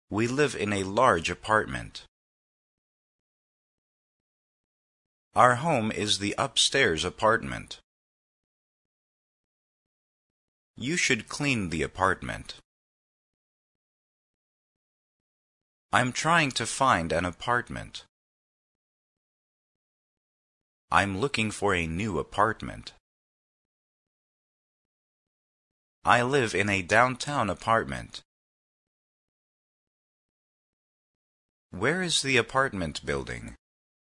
We live in a large apartment. Our home is the upstairs apartment. You should clean the apartment. I'm trying to find an apartment. I'm looking for a new apartment. I live in a downtown apartment. Where is the apartment building?